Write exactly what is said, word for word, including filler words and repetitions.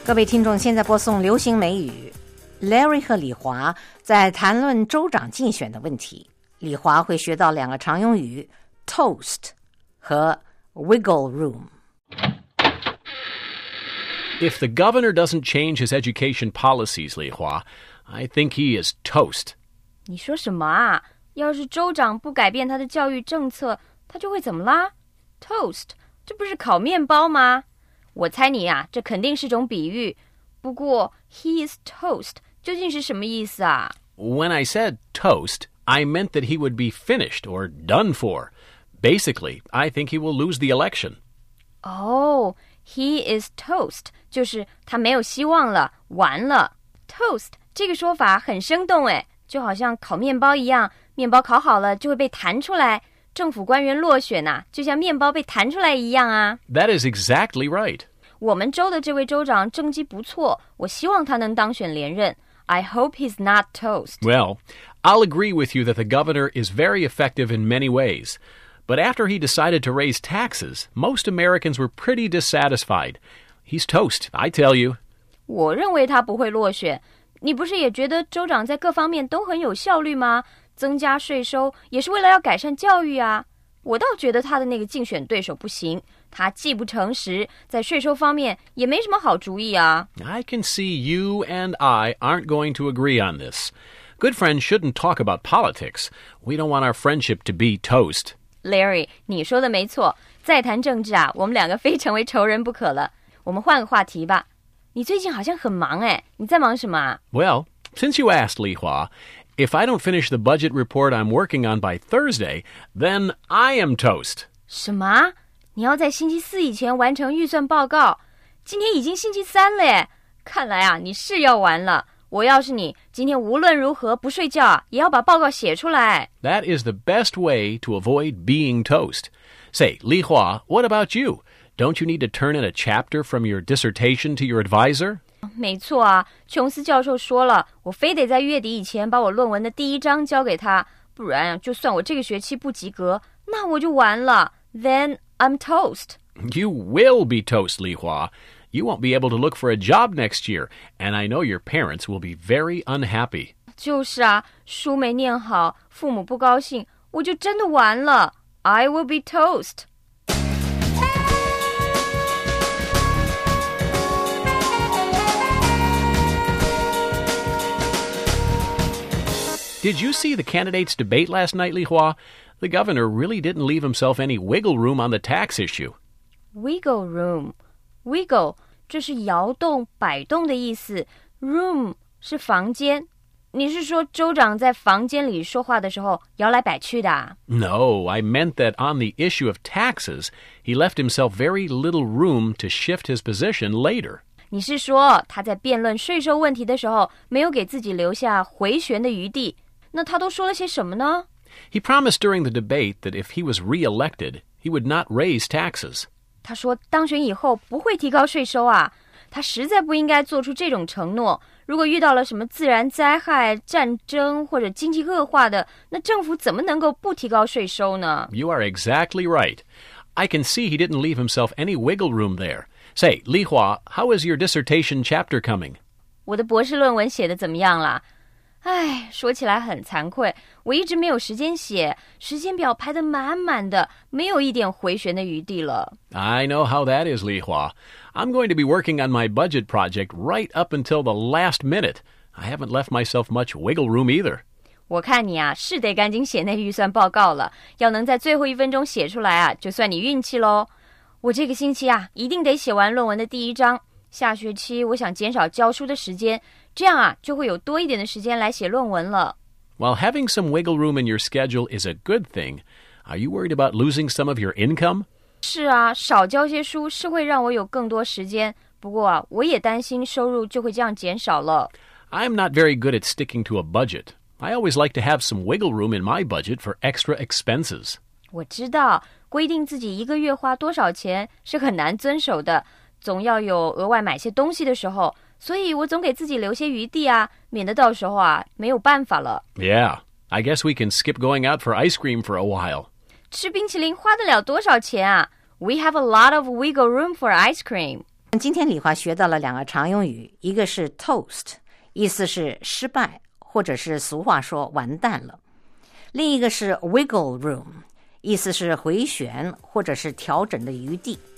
各位听众，现在播送流行美语。Larry 和李华在谈论州长竞选的问题。李华会学到两个常用语 toast 和 wiggle room。 If the governor doesn't change his education policies, Li Hua, I think he is toast. 你说什么啊？要是州长不改变他的教育政策，他就会怎么啦？ Toast 这不是烤面包吗？我猜你啊，这肯定是种比喻。不过 he is toast 究竟是什么意思啊？ When I said toast, I meant that he would be finished or done for. Basically, I think he will lose the election. Oh, he is toast 就是他没有希望了，完了。Toast 这个说法很生动诶，就好像烤面包一样，面包烤好了就会被弹出来。政府官员落选啊，就像面包被弹出来一样啊。 That is exactly right. 我们州的这位州长政绩不错，我希望他能当选连任。I hope he's not toast. Well, I'll agree with you that the governor is very effective in many ways. But after he decided to raise taxes, most Americans were pretty dissatisfied. He's toast, I tell you. 我认为他不会落选。你不是也觉得州长在各方面都很有效率吗？增加税收也是为了要改善教育啊。我倒觉得他的那个竞选对手不行，他既不诚实，在税收方面也没什么好主意啊。 I can see you and I aren't going to agree on this. Good friends shouldn't talk about politics. We don't want our friendship to be toast. Larry, 你说的没错，再谈政治啊，我们两个非成为仇人不可了。我们换个话题吧。你最近好像很忙诶，你在忙什么啊？ Well, since you asked, Li Hua, if I don't finish the budget report I'm working on by Thursday, then I am toast. 什么？你要在星期四以前完成预算报告？今天已经星期三了耶，看来啊，你是要完了。我要是你，今天无论如何不睡觉啊，也要把报告写出来。 That is the best way to avoid being toast. Say, Li Hua, what about you? Don't you need to turn in a chapter from your dissertation to your advisor? 没错啊，琼斯教授说了，我非得在月底以前把我论文的第一章交给他，不然就算我这个学期不及格，那我就完了。Then I'm toast. You will be toast, Li Hua. You won't be able to look for a job next year, and I know your parents will be very unhappy. 就是啊，书没念好，父母不高兴，我就真的完了。I will be toast. Did you see the candidates' debate last night, Li Hua? The governor really didn't leave himself any wiggle room on the tax issue. Wiggle room. Wiggle 这是摇动、摆动的意思。Room 是房间。你是说州长在房间里说话的时候摇来摆去的啊？ No, I meant that on the issue of taxes, he left himself very little room to shift his position later. 你是说他在辩论税收问题的时候没有给自己留下回旋的余地？那他都说了些什么呢？ He promised during the debate that if he was re-elected, he would not raise taxes. 他说当选以后不会提高税收啊，他实在不应该做出这种承诺。如果遇到了什么自然灾害、战争或者经济恶化的，那政府怎么能够不提高税收呢？ You are exactly right. I can see he didn't leave himself any wiggle room there. Say, Li Hua, how is your dissertation chapter coming? 我的博士论文写得怎么样啦？唉，说起来很惭愧，我一直没有时间写，时间表排得满满的，没有一点回旋的余地了。 I know how that is, Li Hua. I'm going to be working on my budget project right up until the last minute. I haven't left myself much wiggle room either. 我看你啊，是得赶紧写那预算报告了，要能在最后一分钟写出来啊，就算你运气咯。我这个星期啊，一定得写完论文的第一章。下学期我想减少教书的时间，这样啊，就会有多一点的时间来写论文了。 While having some wiggle room in your schedule is a good thing, are you worried about losing some of your income? 是啊，少教些书是会让我有更多时间，不过啊，我也担心收入就会这样减少了。 I'm not very good at sticking to a budget. I always like to have some wiggle room in my budget for extra expenses. 我知道，规定自己一个月花多少钱是很难遵守的，总要有额外买些东西的时候，所以我总给自己留些余地啊，免得到时候啊没有办法了。 Yeah, I guess we can skip going out for ice cream for a while. 吃冰淇淋花得了多少钱啊？ We have a lot of wiggle room for ice cream. 今天李华学到了两个常用语，一个是 toast， 意思是失败，或者是俗话说完蛋了；另一个是 wiggle room， 意思是回旋或者是调整的余地。